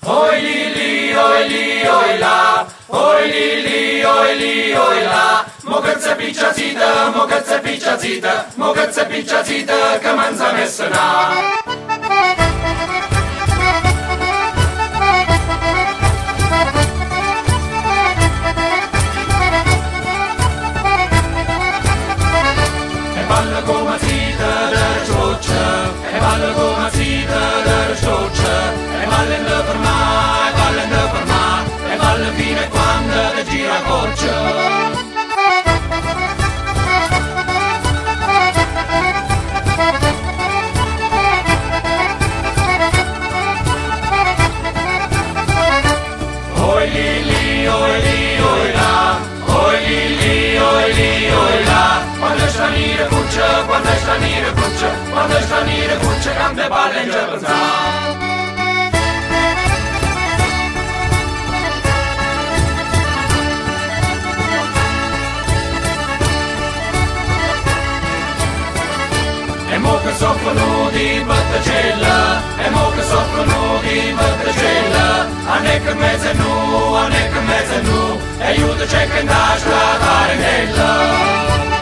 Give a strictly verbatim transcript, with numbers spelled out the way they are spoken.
Oi li li, oi li, oi la, oi li li, oi li, oi la. Mogăță picciațită, mogăță picciațită, mogăță picciațită, că m-anza mesă na. E balla come zita der cioccia, e balla come zita der cioccia, e balla in per ma, e balla in per ma, e balla fino a quando te gira coccia. Oi li li, oi li, oi la, oi li li, oi li, oi la. Quando sta nire cuccia, quando sta nire cuccia, quando sta nire cuccia, cante balle in giappone. E mo che soffrono di battagella, e mo che soffrono di battagella, a ne che mezzo nu, a ne che mezzo nu, e aiuto c'è che andasci la carinella.